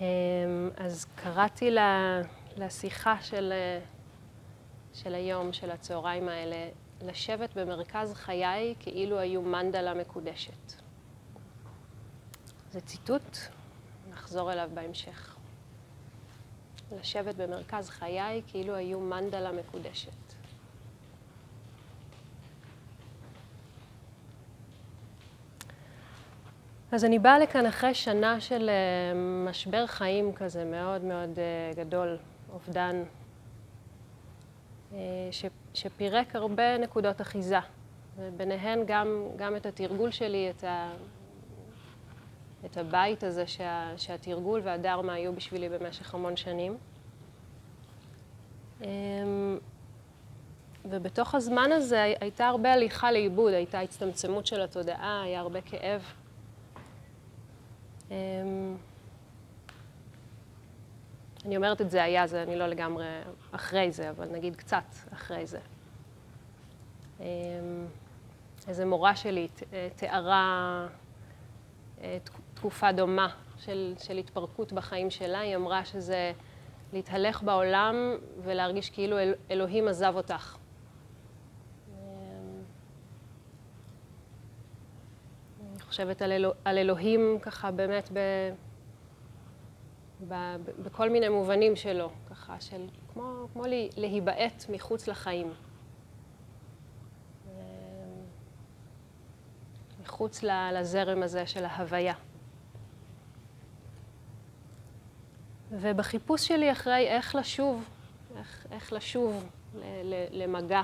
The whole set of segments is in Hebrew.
אז קראתי לשיחה של היום, של הצהריים האלה, לשבת במרכז חיי כאילו היו מנדלה מקודשת. זה ציטוט, נחזור אליו בהמשך. לשבת במרכז חיי כאילו היו מנדלה מקודשת. אז אני באה לכאן אחרי שנה של משבר חיים כזה מאוד מאוד גדול, אובדן, שפירק הרבה נקודות אחיזה, וביניהן גם את התרגול שלי, את הבית הזה שהתרגול והדרמה היו בשבילי במשך המון שנים. ובתוך הזמן הזה הייתה הרבה הליכה לאיבוד, הייתה הצטמצמות של התודעה, היה הרבה כאב. אני אומרת את זה היה, אני לא לגמרי אחרי זה, אבל נגיד קצת אחרי זה. איזו מורה שלי תיארה תקופה דומה של התפרקות בחיים שלה. היא אמרה שזה להתהלך בעולם ולהרגיש כאילו אלוהים עזב אותך. אני חושבת על אלוהים ככה באמת בכל מיני מובנים שלו, ככה של כמו להיבעט מחוץ לחיים. מחוץ לזרם הזה של ההוויה. ובחיפוש שלי אחרי איך לשוב למגע,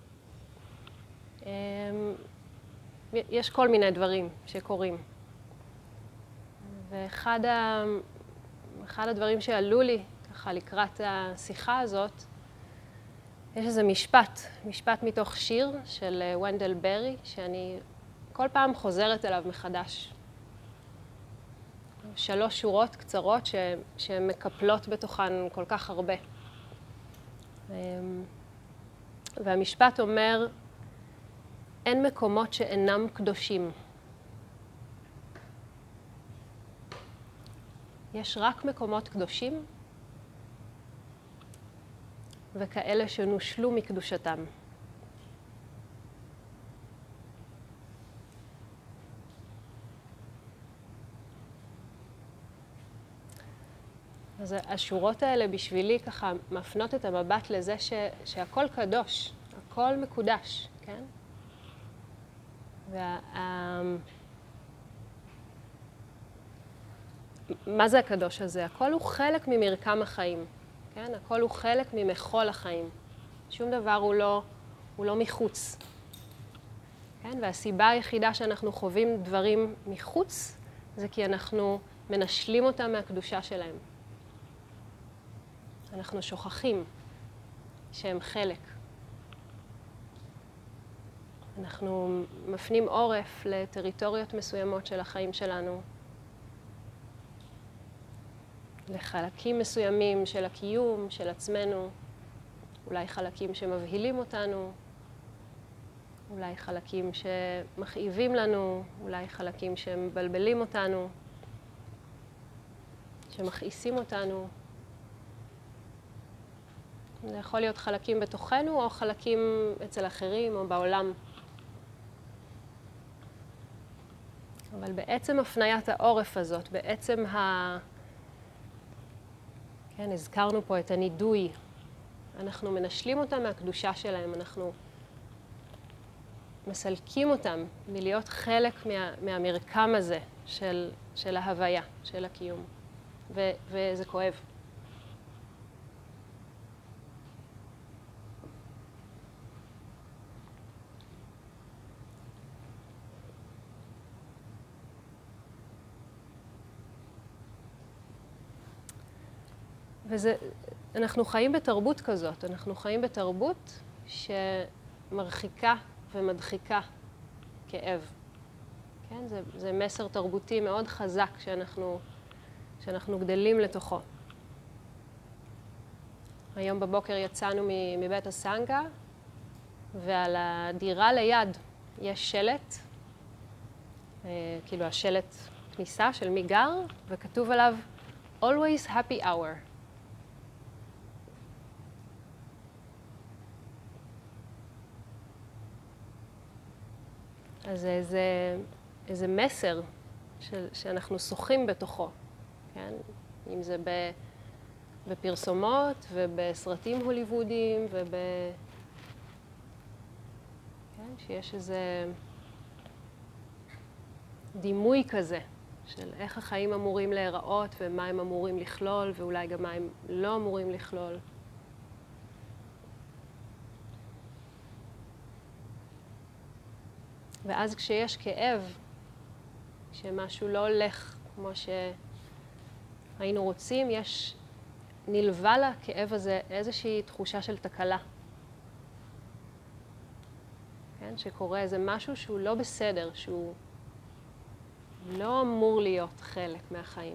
יש כל מיני דברים שקורים. ואחד הדברים שעלו לי ככה לקראת השיחה הזאת, יש איזה משפט מתוך שיר של ונדל ברי, שאני כל פעם חוזרת אליו מחדש. 3 שורות קצרות שהן מקפלות בתוכן כל כך הרבה. והמשפט אומר, אין מקומות שאינם קדושים. יש רק מקומות קדושים וכאלה שנושלו מקדושתם. אז השורות האלה בשבילי ככה מפנות את המבט לזה שהכל קדוש, הכל מקודש, כן? מה זה הקדוש הזה? הכל הוא חלק ממרקם החיים, כן? הכל הוא חלק ממחול החיים. שום דבר הוא לא מחוץ. כן? והסיבה היחידה שאנחנו חווים דברים מחוץ, זה כי אנחנו מנשלים אותם מהקדושה שלהם. אנחנו שוכחים שהם חלק. אנחנו מפנים עורף לטריטוריות מסוימות של החיים שלנו, לחלקים מסוימים של הקיום, של עצמנו, אולי חלקים שמבהילים אותנו, אולי חלקים שמכאיבים לנו, אולי חלקים שמבלבלים אותנו, שמכעיסים אותנו. זה יכול להיות חלקים בתוכנו או חלקים אצל אחרים או בעולם. אבל בעצם הפניית העורף הזאת, בעצם כן, הזכרנו פה את הנידוי. אנחנו מנשלים אותם מהקדושה שלהם, אנחנו מסלקים אותם מלהיות חלק מהמרקם הזה של ההוויה, של הקיום. וזה כואב. אנחנו חיים בתרבות כזאת, אנחנו חיים בתרבות שמרחיקה ומדחיקה כאב. כן? זה מסר תרבותי מאוד חזק שאנחנו גדלים לתוכו. היום בבוקר יצאנו מבית הסנגה, ועל הדירה ליד יש שלט, כאילו השלט כניסה של מי גר, וכתוב עליו always happy hour. אז איזה מסר שאנחנו שוחים בתוכו, כן? אם זה בפרסומות ובסרטים הוליוודיים כן? שיש איזה דימוי כזה של איך החיים אמורים להיראות ומה הם אמורים לכלול ואולי גם מה הם לא אמורים לכלול. ואז כשיש כאב, כשמשהו לא הולך כמו שהיינו רוצים, יש נלווה לכאב הזה איזושהי תחושה של תקלה. כן? שקורה איזה משהו שהוא לא בסדר, שהוא לא אמור להיות חלק מהחיים.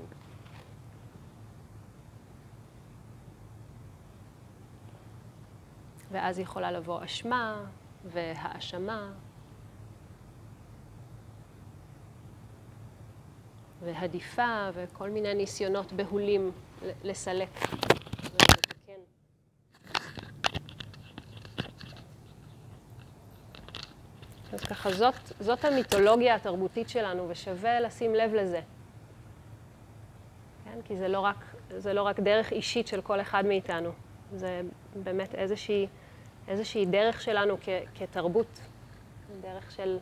ואז יכולה לבוא אשמה והאשמה. והדיפה וכל מיני ניסיונות בהולים לסלק ולתקן. אז ככה, זאת המיתולוגיה התרבותית שלנו, ושווה לשים לב לזה. כן? כי זה לא רק דרך אישית של כל אחד מאיתנו. זה באמת איזושהי דרך שלנו כתרבות. דרך של...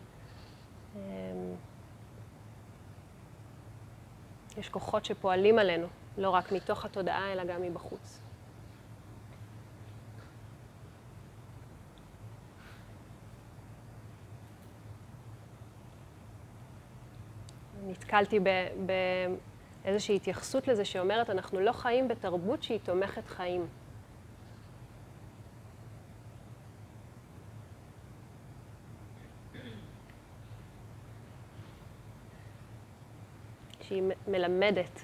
יש כוחות שפועלים עלינו, לא רק מתוך התודעה, אלא גם מבחוץ. נתקלתי באיזושהי התייחסות לזה שאומרת, אנחנו לא חיים בתרבות שהיא תומכת חיים. שהיא מלמדת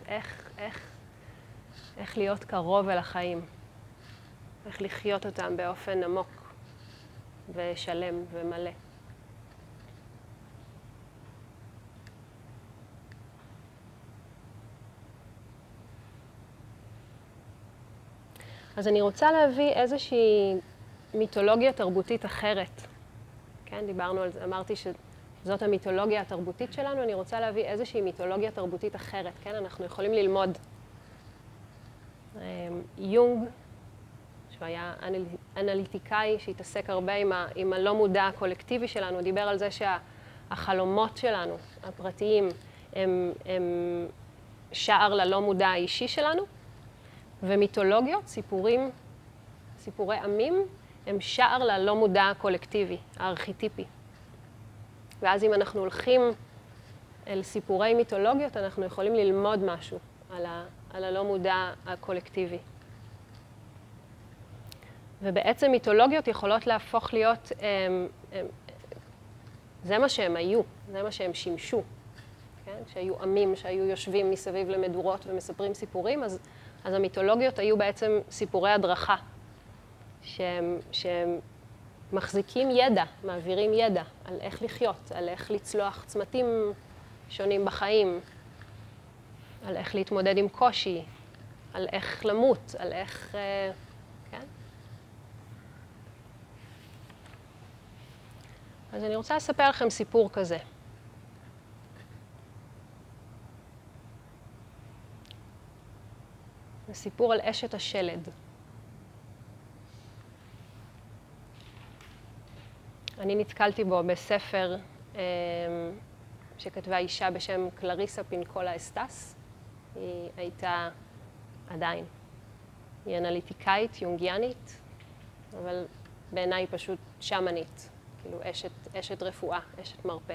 איך להיות קרוב אל החיים, איך לחיות אותם באופן עמוק ושלם ומלא. אז אני רוצה להביא איזושהי מיתולוגיה תרבותית אחרת. כן, דיברנו על זה, אמרתי שזאת המיתולוגיה התרבותית שלנו, אני רוצה להביא איזושהי מיתולוגיה תרבותית אחרת. כן, אנחנו יכולים ללמוד. יונג, שהוא היה אנליטיקאי שהתעסק הרבה עם הלא מודע הקולקטיבי שלנו, דיבר על זה שהחלומות שלנו, הפרטיים, הם שער ללא מודע האישי שלנו, ומיתולוגיות, סיפורי עמים, הם שער ללא מודע הקולקטיבי, הארכיטיפי. ואז אם אנחנו הולכים אל סיפורי מיתולוגיות, אנחנו יכולים ללמוד משהו על הלא מודע הקולקטיבי. ובעצם מיתולוגיות יכולות להפוך להיות, זה מה שהם היו, זה מה שהם שימשו. כן? שהיו עמים, שהיו יושבים מסביב למדורות ומספרים סיפורים, אז המיתולוגיות היו בעצם סיפורי הדרכה, שהם מחזיקים ידע, מעבירים ידע על איך לחיות, על איך לצלוח צמתים שונים בחיים, על איך להתמודד עם קושי, על איך למות, על איך... כן? אז אני רוצה לספר לכם סיפור כזה. זה סיפור על אשת השלד. אני נתקלתי בו בספר שכתבה אישה בשם קלריסה פינקולה אסטס. היא הייתה עדיין. היא אנליטיקאית, יונגיאנית, אבל בעיניי היא פשוט שמנית, כאילו אשת רפואה, אשת מרפא.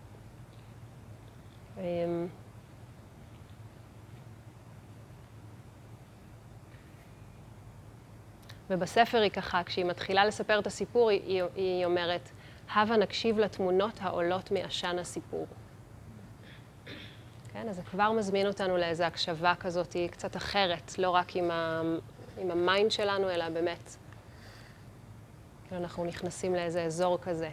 ובספר היא ככה, כשהיא מתחילה לספר את הסיפור, היא אומרת, הבה נקשיב לתמונות העולות מעשן הסיפור. כן, אז זה כבר מזמין אותנו לאיזו הקשבה כזאת, היא קצת אחרת, לא רק עם המיינד שלנו, אלא באמת. אנחנו נכנסים לאיזה אזור כזה.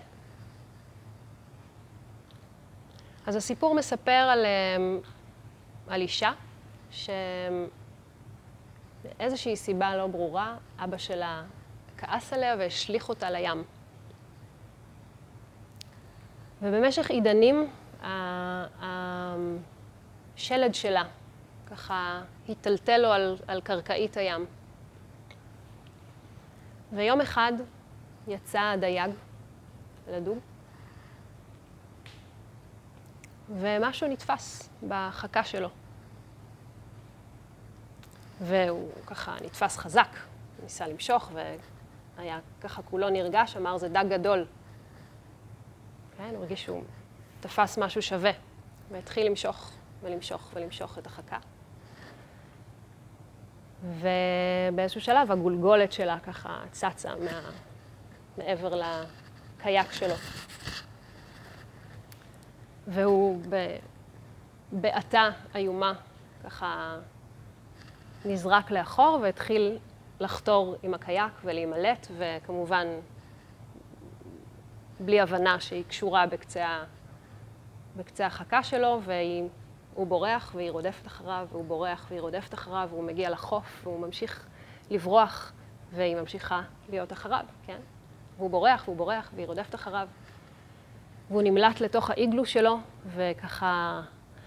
אז הסיפור מספר על אישה מאיזושהי סיבה לא ברורה, אבא שלה כעס עליה והשליך אותה לים. ובמשך עידנים, השלד שלה ככה היטלטל לו על קרקעית הים. ויום אחד יצא הדייג לדוג, ומשהו נתפס בחכה שלו. והוא ככה נתפס חזק, ניסה למשוך, והיה ככה כולו נרגש, אמר זה דג גדול. כן, הוא הרגיש שהוא תפס משהו שווה, והתחיל למשוך ולמשוך ולמשוך את החכה. ובאיזשהו שלב הגולגולת שלה ככה צצה מעבר לקייק שלו. והוא בעתה איומה ככה נזרק לאחור והתחיל לחתור עם הקייק ולהימלט, וכמובן בלי הבנה שהיא קשורה בקצה החכה שלו, והוא בורח והיא רודפת אחריו, והוא בורח והיא רודפת אחריו, והוא מגיע לחוף והוא ממשיך לברוח והיא ממשיכה להיות אחריו, כן? והוא בורח והוא בורח והיא רודפת אחריו. והוא נמלט לתוך האיגלו שלו, וככה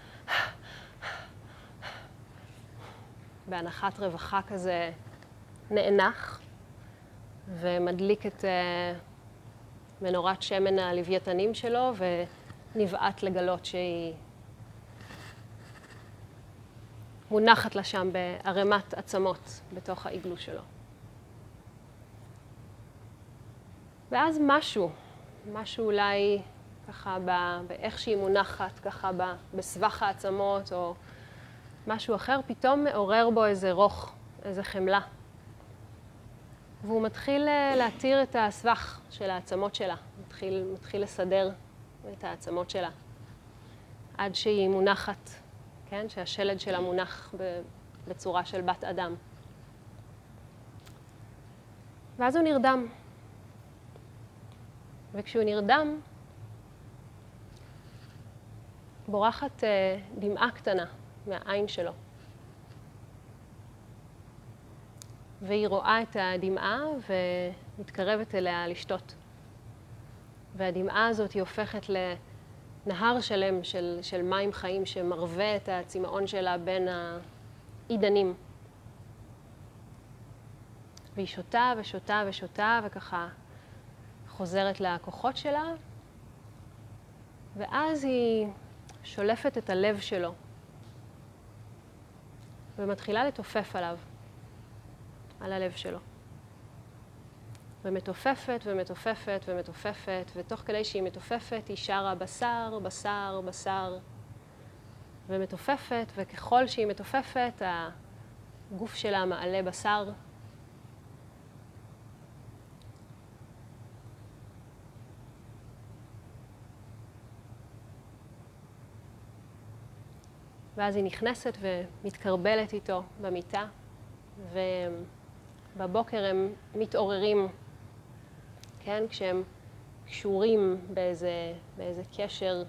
בהנחת רווחה כזה נאנח, ומדליק את מנורת שמן הלוויתנים שלו, ונבעט לגלות שהיא מונחת לה שם בערימת עצמות בתוך האיגלו שלו. ואז משהו אולי ככה באיך שהיא מונחת, ככה בסבך העצמות או משהו אחר, פתאום מעורר בו איזה רוך, איזה חמלה. והוא מתחיל להתיר את הסבך של העצמות שלה, מתחיל לסדר את העצמות שלה, עד שהיא מונחת, כן? שהשלד שלה מונח בצורה של בת אדם. ואז הוא נרדם. וכשהוא נרדם, בורחת דמעה קטנה מהעין שלו. והיא רואה את הדמעה ומתקרבת אליה לשתות. והדמעה הזאת היא הופכת לנהר שלם של מים חיים שמרווה את הצמאון שלה בין העידנים. והיא שותה ושותה ושותה וככה חוזרת לכוחות שלה, ואז היא שולפת את הלב שלו ומתחילה לתופף עליו, על הלב שלו. ומתופפת ומתופפת ומתופפת, ותוך כדי שהיא מתופפת היא שרה בשר, בשר, בשר, ומתופפת, וככל שהיא מתופפת הגוף שלה מעלה בשר. ואז היא נכנסת ומתקרבלת איתו במיטה, ובבוקר הם מתעוררים, כן? כשהם קשורים באיזה קשר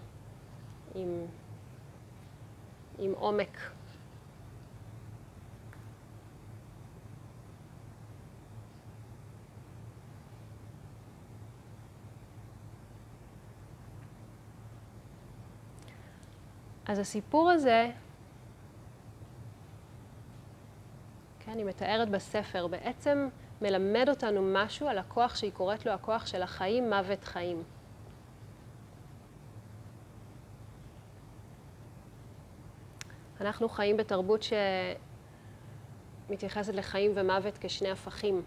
עם עומק. אז הסיפור הזה, כן, אני מתארת בספר, בעצם מלמד אותנו משהו על הכוח שהיא קוראת לו הכוח של החיים, מוות, חיים. אנחנו חיים בתרבות שמתייחסת לחיים ומוות כשני הפכים.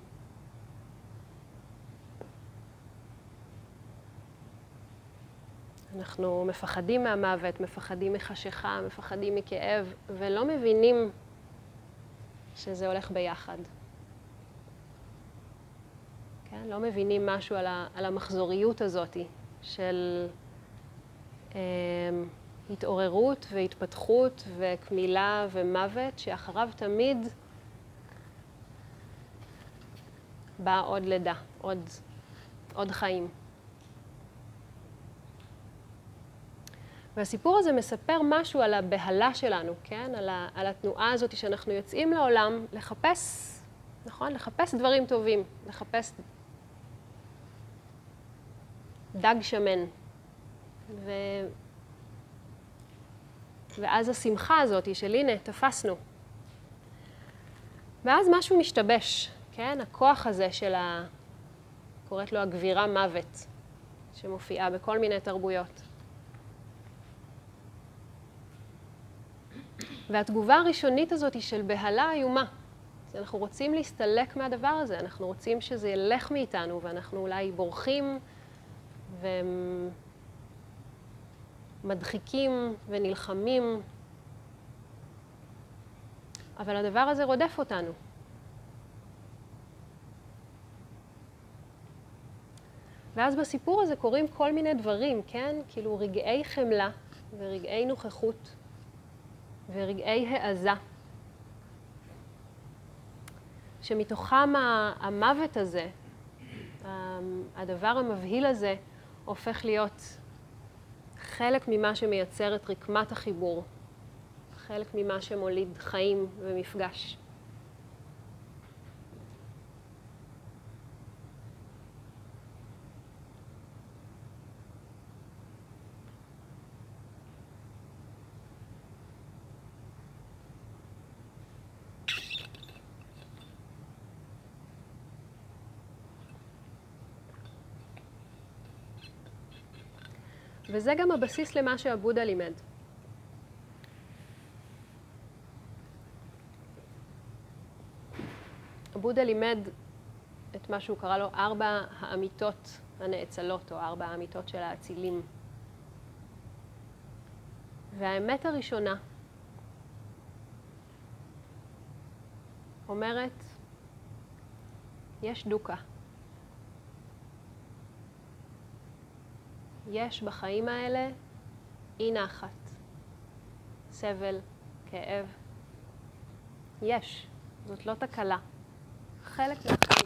אנחנו מפחדים מהמוות, מפחדים מחשיכה, מפחדים מכאב, ולא מבינים שזה הולך ביחד. כן? לא מבינים משהו על המחזוריות הזאת של התעוררות והתפתחות וכמילה ומוות, שאחריו תמיד באה עוד לידה, עוד חיים. והסיפור הזה מספר משהו על הבהלה שלנו, כן? על התנועה הזאת שאנחנו יוצאים לעולם לחפש, נכון? לחפש דברים טובים, לחפש דג שמן. ואז השמחה הזאת של הנה, תפסנו. ואז משהו משתבש, כן? הכוח הזה של קוראת לו הגבירה מוות, שמופיעה בכל מיני תרבויות. והתגובה הראשונית הזאת היא של בהלה איומה. אנחנו רוצים להסתלק מהדבר הזה, אנחנו רוצים שזה ילך מאיתנו, ואנחנו אולי בורחים ומדחיקים ונלחמים. אבל הדבר הזה רודף אותנו. ואז בסיפור הזה קורים כל מיני דברים, כן? כאילו רגעי חמלה ורגעי נוכחות ורגעי העזה. שמתוכם המוות הזה, הדבר המבהיל הזה, הופך להיות חלק ממה שמייצר את רקמת החיבור, חלק ממה שמוליד חיים ומפגש. וזה גם הבסיס למה שהבודה לימד. הבודה לימד את מה שהוא קרא לו 4 האמיתות הנאצלות, או 4 האמיתות של האצילים. והאמת הראשונה אומרת, יש דוקה. יש בחיים האלה אי נחת, סבל, כאב. יש, זאת לא תקלה. חלק מהחיים.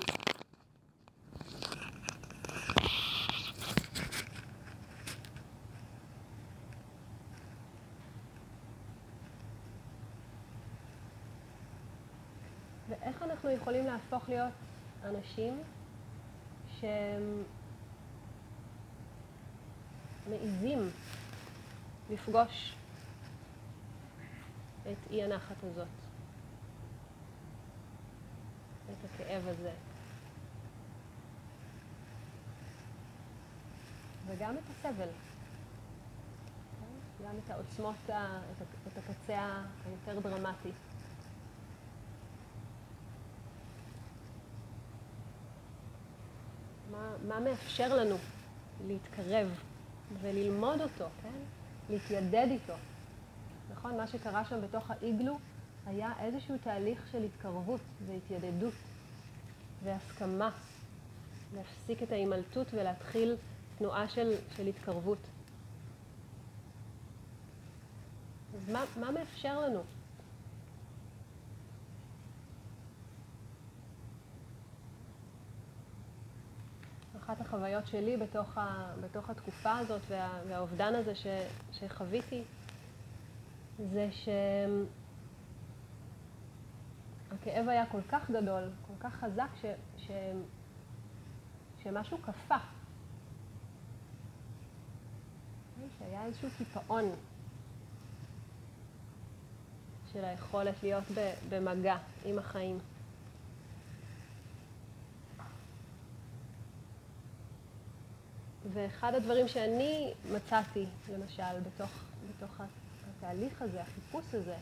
ואיך אנחנו יכולים להפוך להיות אנשים מעיזים לפגוש את אי הנחת הזאת, את הכאב הזה, וגם את הסבל, גם את העוצמות, את הקצה היותר דרמטי. מה מאפשר לנו להתקרב וללמוד אותו, כן? להתיידד איתו. נכון? מה שקרה שם בתוך האיגלו היה איזשהו תהליך של התקרבות והתיידדות והסכמה. להפסיק את ההימלטות ולהתחיל תנועה של התקרבות. אז מה מאפשר לנו? אחת החוויות שלי בתוך התקופה הזאת והאובדן הזה שחוויתי, זה שהכאב היה כל כך גדול, כל כך חזק, שמשהו קפא. שהיה איזשהו קיפאון של היכולת להיות במגע עם החיים. ואחד הדברים שאני מצאתי, למשל, בתוך התהליך הזה, החיפוש הזה,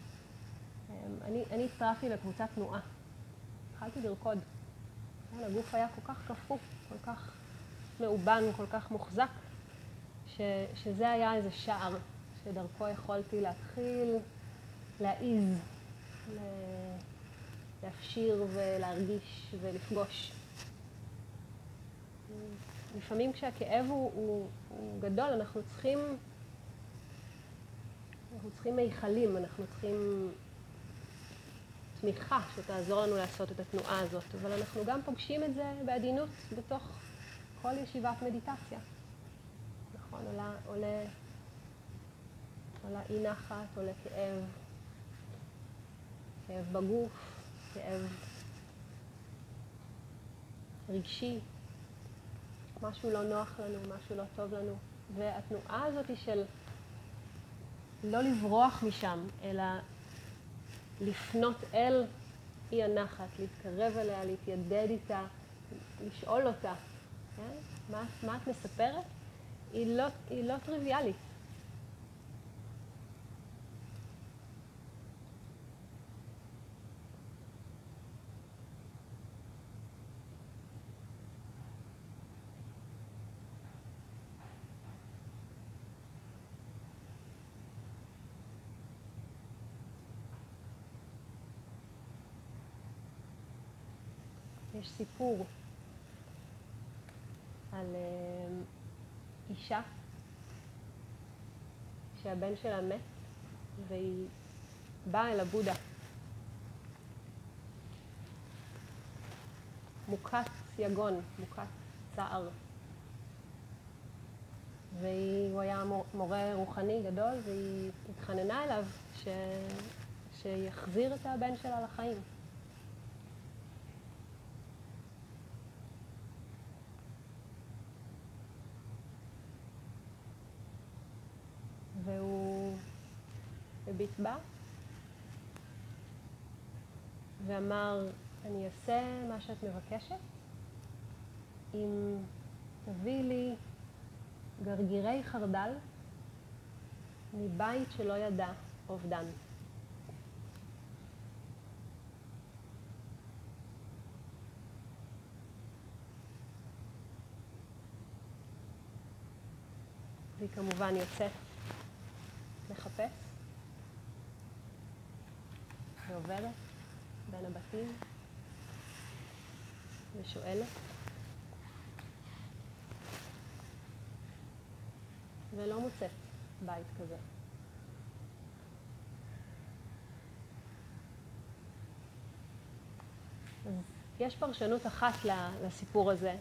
אני הצטרפתי לקבוצת תנועה. התחלתי לרקוד. הגוף היה כל כך קפוא, כל כך מאובן, כל כך מוחזק, שזה היה איזה שער שדרכו יכולתי להתחיל להעיז, להפשיר ולהרגיש ולפגוש. לפעמים כשהכאב הוא גדול, אנחנו צריכים מיכלים, אנחנו צריכים תמיכה שתעזור לנו לעשות את התנועה הזאת, אבל אנחנו גם פוגשים את זה בעדינות בתוך כל ישיבת מדיטציה. נכון, עולה או לאי נחת, או לכאב, כאב בגוף, כאב רגשי, משהו לא נוח לנו, משהו לא טוב לנו. והתנועה הזאת היא של לא לברוח משם, אלא לפנות אל אי הנחת, להתקרב אליה, להתיידד איתה, לשאול אותה, כן? מה את מספרת? היא לא טריוויאלית. יש סיפור על אישה שהבן שלה מת והיא באה אל הבודה. מוכת יגון, מוכת צער. והוא היה מורה רוחני גדול והיא התחננה אליו שיחזיר את הבן שלה לחיים. והוא הביט בה ואמר, אני אעשה מה שאת מבקשת אם תביא לי גרגירי חרדל מבית שלא ידע אובדן. והיא כמובן יוצאת לחפש ועוברת בין הבתים ושואלת ולא מוצאת בית כזה. אז יש פרשנות אחת לסיפור הזה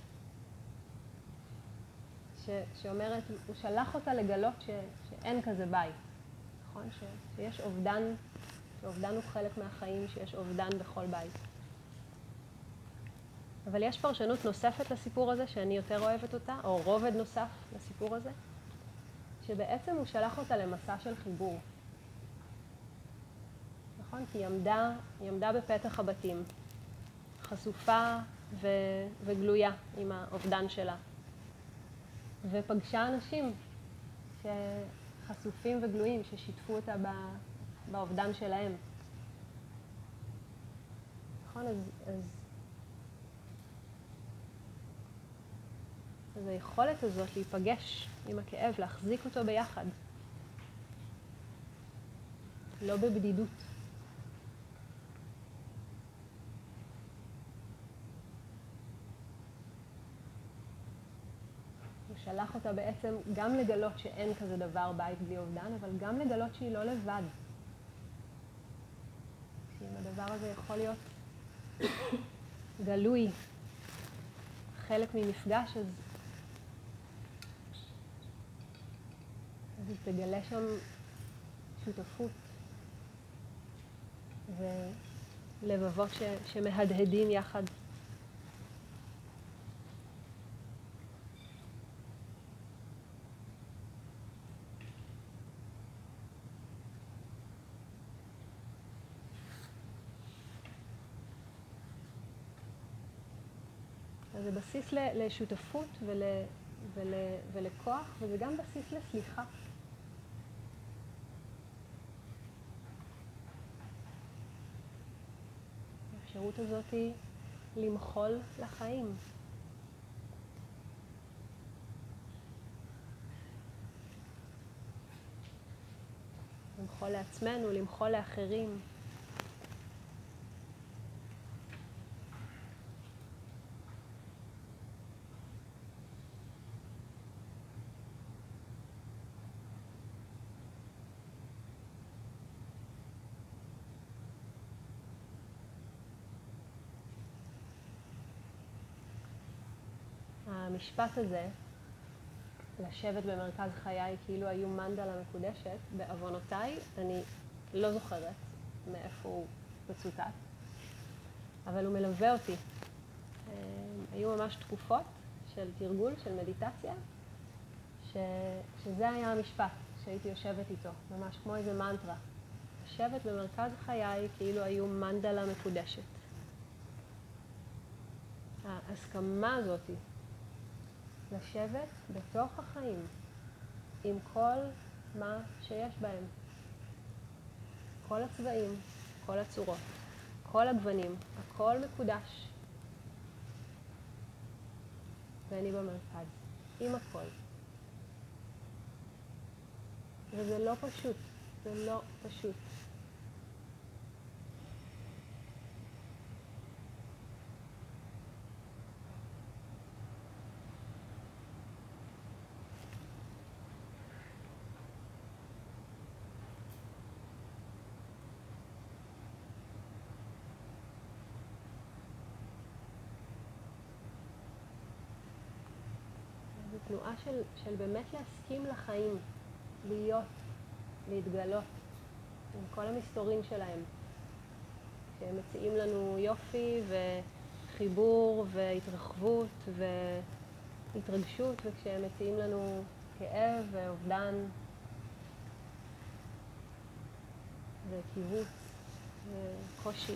שאומרת, הוא שלח אותה לגלות שאין כזה בית, נכון? שיש אובדן, שאובדן הוא חלק מהחיים, שיש אובדן בכל בית. אבל יש פרשנות נוספת לסיפור הזה שאני יותר אוהבת אותה, או רובד נוסף לסיפור הזה, שבעצם הוא שלח אותה למסע של חיבור. נכון? כי היא עמדה בפתח הבתים, חשופה וגלויה עם האובדן שלה. ופגשה אנשים שחשופים וגלויים, ששיתפו אותה באובדן שלהם. נכון? אז היכולת הזאת להיפגש עם הכאב, להחזיק אותו ביחד. לא בבדידות. הוא שלח אותה בעצם גם לגלות שאין כזה דבר בית בלי אובדן, אבל גם לגלות שהיא לא לבד. שאם הדבר הזה יכול להיות גלוי, חלק ממפגש, אז היא תגלה שם שותפות ולבבות שמהדהדים יחד. אז זה בסיס לשותפות ולכוח, וזה גם בסיס לסליחה. האפשרות הזאת היא למחול לחיים. למחול לעצמנו, למחול לאחרים. המשפט הזה לשבת במרכז חיי כאילו היו מנדלה מקודשת, בעוונותיי, אני לא זוכרת מאיפה הוא מצוטט, אבל הוא מלווה אותי. היו ממש תקופות של תרגול, של מדיטציה, שזה היה המשפט שהייתי יושבת איתו, ממש כמו איזה מנטרה. לשבת במרכז חיי כאילו היו מנדלה מקודשת. ההסכמה הזאת, לשבת בתוך החיים עם כל מה שיש בהם. כל הצבעים, כל הצורות, כל הגוונים, הכל מקודש. ואני במרכז, עם הכל. וזה לא פשוט, זה לא פשוט. זו תנועה של באמת להסכים לחיים, להיות, להתגלות, עם כל המסתורים שלהם. שהם מציעים לנו יופי וחיבור והתרחבות והתרגשות, וכשהם מציעים לנו כאב ואובדן וקיבוץ וקושי.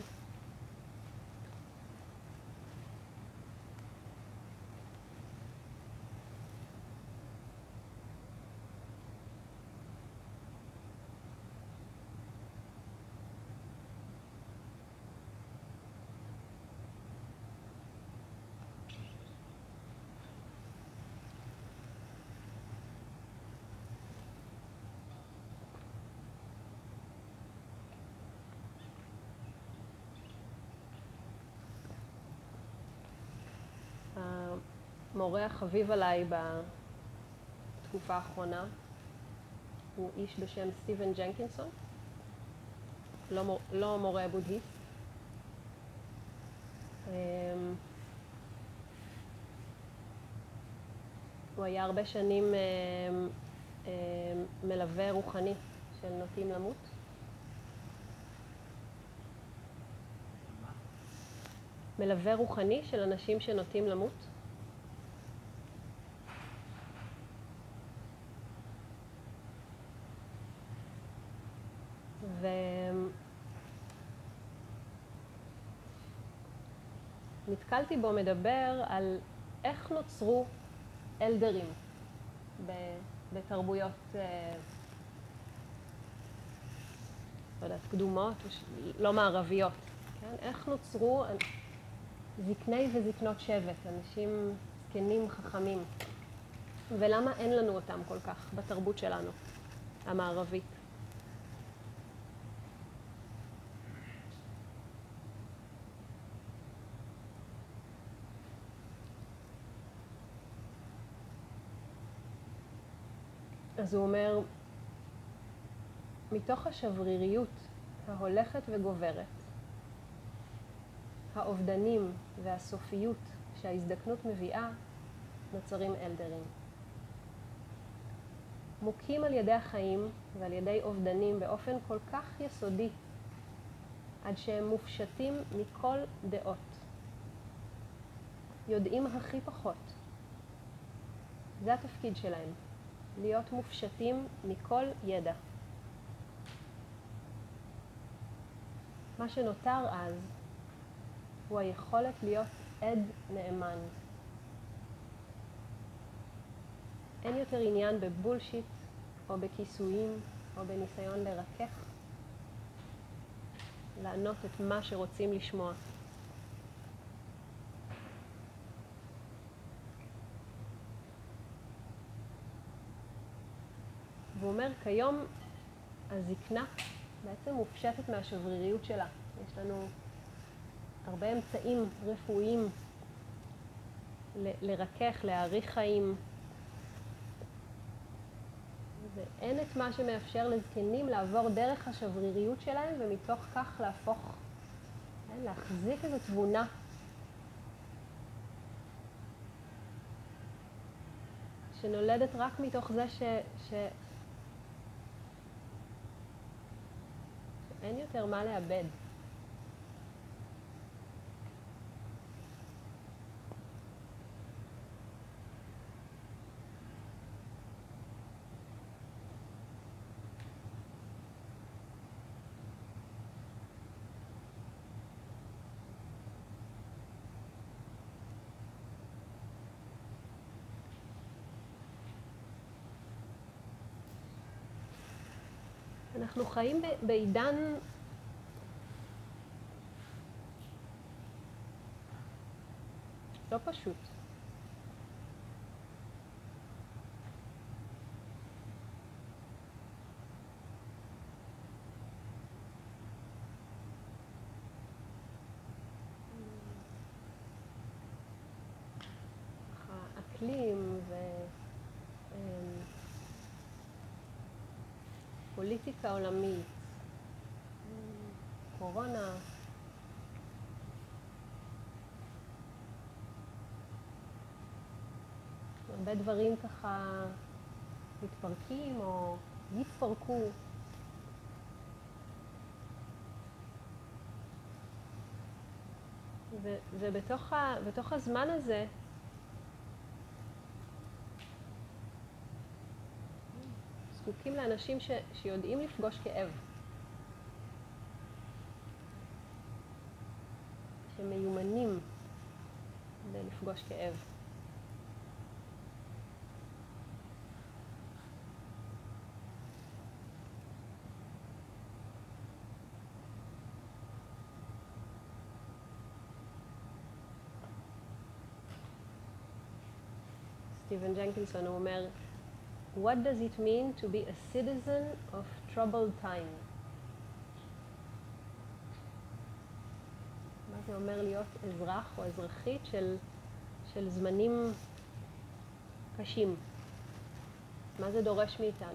המורה החביב עליי בתקופה האחרונה הוא איש בשם סטיבן ג'נקינסון, לא מורה בודהיסט. הוא היה הרבה שנים מלווה רוחני של נוטים למות. מלווה רוחני של אנשים שנוטים למות. ונתקלתי בו מדבר על איך נוצרו אלדרים בתרבויות, לא יודעת, קדומות, לא מערביות. כן? איך נוצרו זקני וזקנות שבט, אנשים זקנים חכמים, ולמה אין לנו אותם כל כך בתרבות שלנו, המערבית. אז הוא אומר, מתוך השבריריות ההולכת וגוברת, האובדנים והסופיות שההזדקנות מביאה, נוצרים אלדרים. מוכים על ידי החיים ועל ידי אובדנים באופן כל כך יסודי, עד שהם מופשטים מכל דעות. יודעים הכי פחות. זה התפקיד שלהם, להיות מופשטים מכל ידע. מה שנותר אז הוא היכולת להיות עד נאמן. אין יותר עניין בבולשיט או בכיסויים או בניסיון לרכך, לענות את מה שרוצים לשמוע. והוא אומר, כיום הזקנה בעצם מופשטת מהשבריריות שלה. יש לנו הרבה אמצעים רפואיים לרכך, להאריך חיים. ואין את מה שמאפשר לזקנים לעבור דרך השבריריות שלהם, ומתוך כך להפוך, להחזיק איזו תבונה שנולדת רק מתוך זה שאין יותר מה לאבד. אנחנו חיים בעידן לא פשוט. האקלים פוליטיקה עולמית, קורונה, הרבה דברים ככה מתפרקים או יתפרקו. ובתוך הזמן הזה זקוקים לאנשים שיודעים לפגוש כאב, שמיומנים לפגוש כאב. סטיבן ג'נקינסון הוא אומר, What does it mean to be a citizen of troubled time? מה זה אומר להיות אזרח או אזרחית של זמנים קשים? מה זה דורש מאיתנו?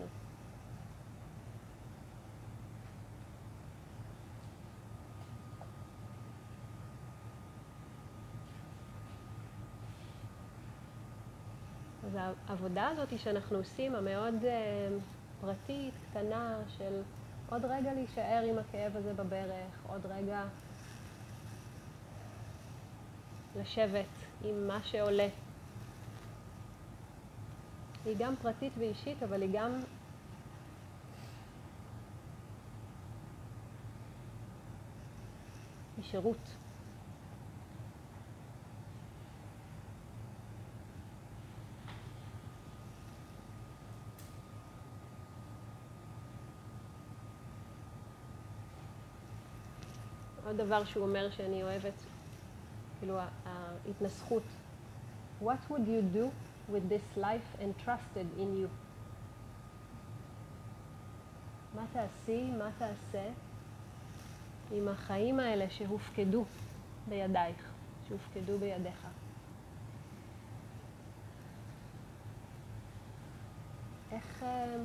אז העבודה הזאת שאנחנו עושים, המאוד פרטית, קטנה, של עוד רגע להישאר עם הכאב הזה בברך, עוד רגע לשבת עם מה שעולה. היא גם פרטית ואישית, אבל היא גם שירות. עוד דבר שהוא אומר שאני אוהבת, כאילו ההתנסחות. What would you do with this life entrusted in you? מה תעשי, מה תעשה עם החיים האלה שהופקדו בידייך, שהופקדו בידיך? איך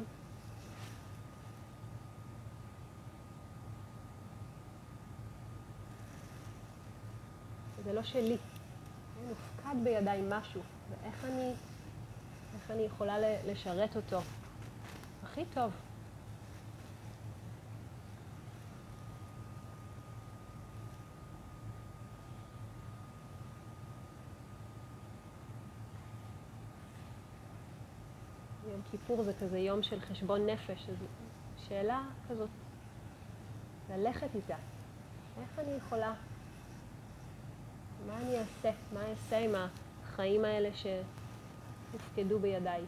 זה לא שלי, מופקד בידיי משהו, ואיך אני יכולה לשרת אותו הכי טוב. יום כיפור זה כזה יום של חשבון נפש, אז שאלה כזאת, ללכת איתה, איך אני יכולה? מה אני אעשה? מה אעשה עם החיים האלה שהופקדו בידיי?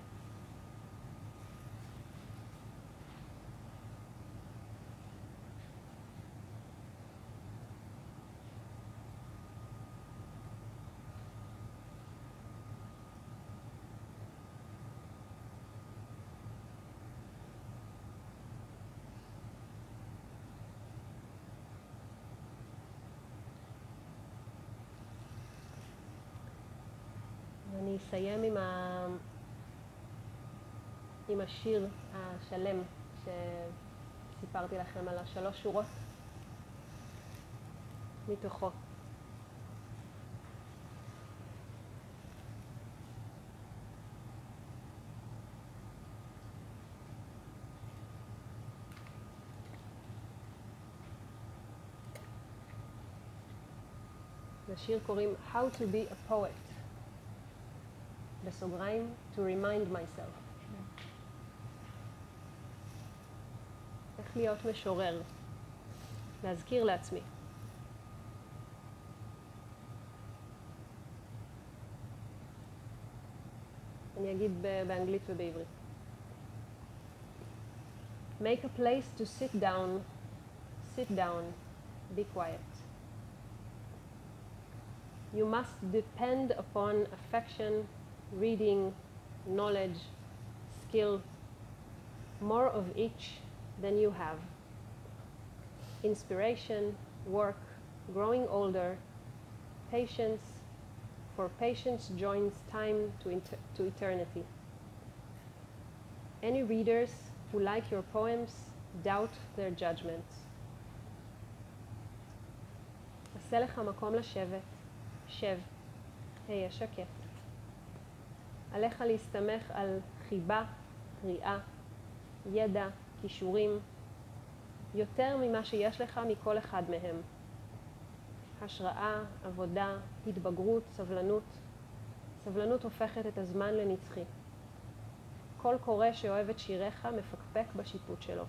אני אסיים עם השיר השלם שסיפרתי לכם על 3 שורות מתוכו. לשיר קוראים How to be a poet. בסוגריים, to remind myself. איך להיות משורר. להזכיר לעצמי. אני אגיד באנגלית ובעברית. Make a place to sit down. Sit down. Be quiet. You must depend upon affection, reading, knowledge, skill, more of each than you have. Inspiration, work, growing older, patience, for patience joins time to eternity. Any readers who like your poems doubt their judgments. עשה לך מקום לשבת, שב, היה שקט. עליך להסתמך על חיבה, קריאה, ידע, כישורים, יותר ממה שיש לך מכל אחד מהם. השראה, עבודה, התבגרות, סבלנות. סבלנות הופכת את הזמן לנצחי. כל קורא שאוהב את שיריך מפקפק בשיפוט שלו.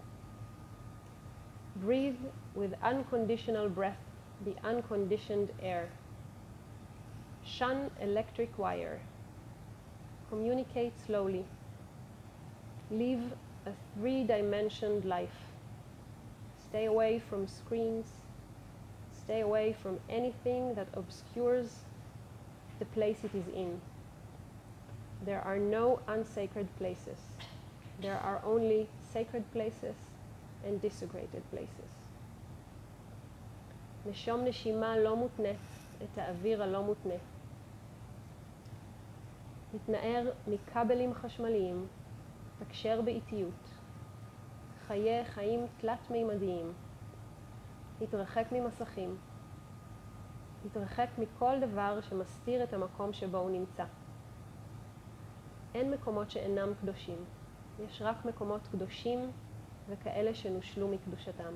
Breathe with unconditional breath the unconditioned air. Shun electric wire. Communicate slowly. Live a three-dimensioned life. Stay away from screens. Stay away from anything that obscures the place it is in. There are no unsacred places. There are only sacred places and desecrated places. נשום נשימה לא מותנה, את האוויר הלא מותנה. התנער מכבלים חשמליים, תקשר באיטיות. חיי חיים תלת-מימדיים. התרחק ממסכים. התרחק מכל דבר שמסתיר את המקום שבו הוא נמצא. אין מקומות שאינם קדושים. יש רק מקומות קדושים וכאלה שנושלו מקדושתם.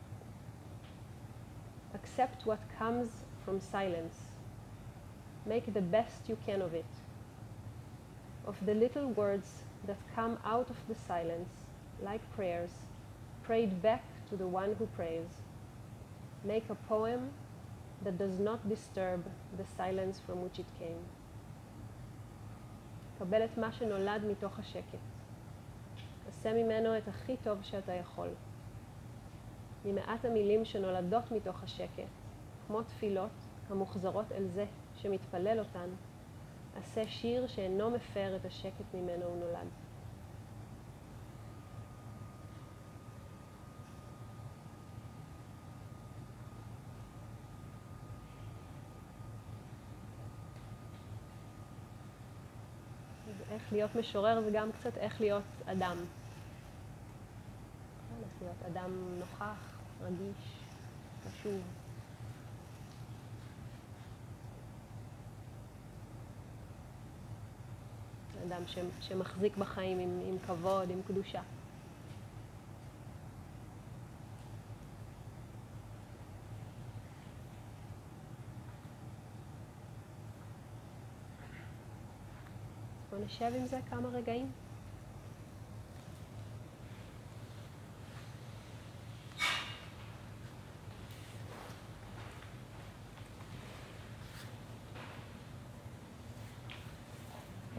Accept what comes from silence. Make the best you can of it. Of the little words that come out of the silence, like prayers, prayed back to the one who prays. Make a poem that does not disturb the silence from which it came. קבל את מה שנולד מתוך השקט. עשה ממנו את הכי טוב שאתה יכול. ממעט המילים שנולדות מתוך השקט, כמו תפילות המוחזרות אל זה שמתפלל אותן, עשה שיר שאינו מפר את השקט ממנו הוא נולד. איך להיות משורר זה גם קצת איך להיות אדם. איך להיות אדם נוכח, רגיש, חשוב. אדם שמחזיק בחיים עם כבוד, עם קדושה. בוא נשב עם זה כמה רגעים.